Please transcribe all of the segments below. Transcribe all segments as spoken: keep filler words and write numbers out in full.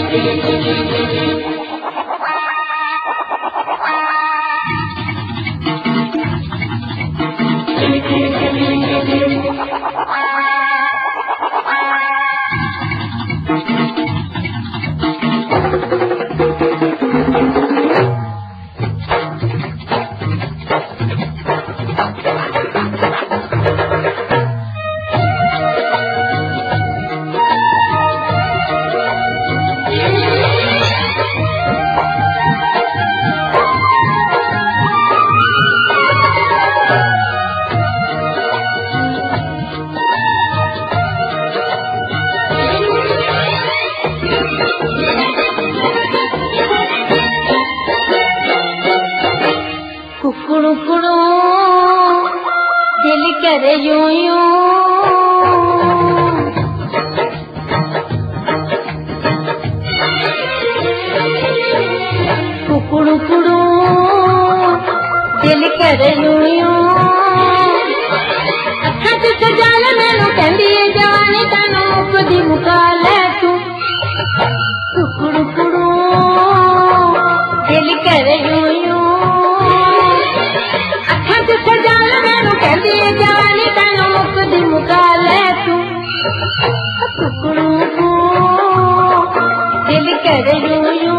करे यूं यूं कुकड़ू कुड़ू दिल करे यूं यूं अखा च सजाल मैनू कहंदी है जवानी तैनू मुकदी मुका लै तू कुकड़ू कुड़ू दिल करे यूं यूं अखा च सजाल मैनू कहंदी है जवानी तैनू मुकदी मुका लै तू कुकड़ू दिल करे यूं यूं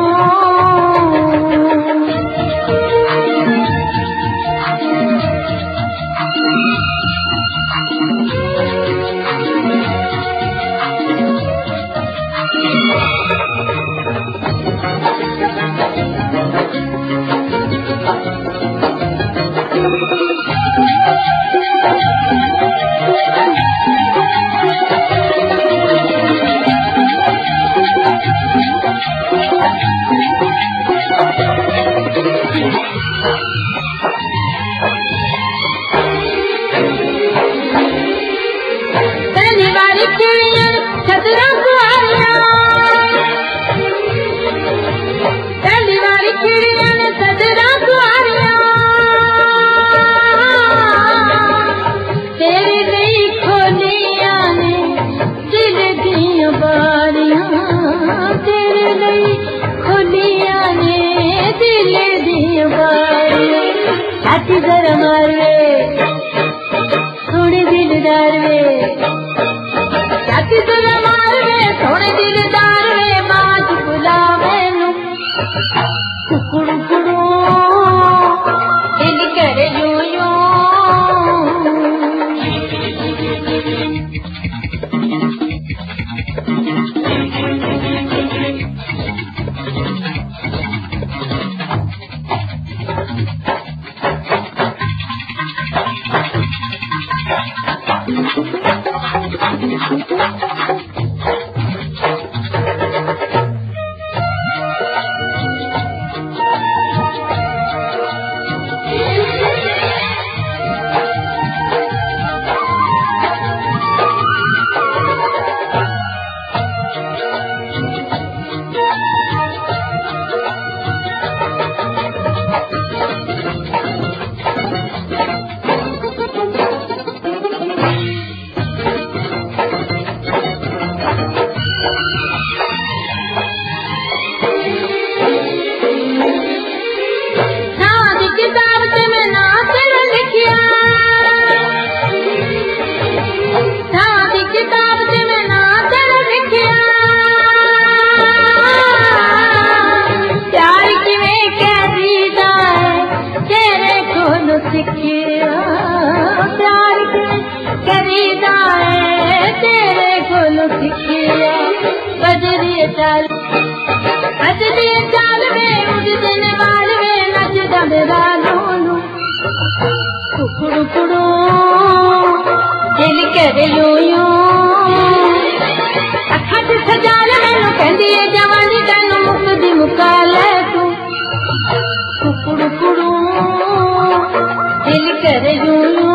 जरा मार वे थोड़े दिलदार वे छाती जरा मार वे थोड़े दिलदार वे बात बुला मैनू कुकड़ू कुड़ू दिल करे यूं यूं कुकड़ू कुड़ू दिल करे यूं यूं अखा च सजाल मैनू कहंदी है जवानी तैनू मुकदी मुका लै तू कुकड़ू कुड़ू दिल करे यूं यूं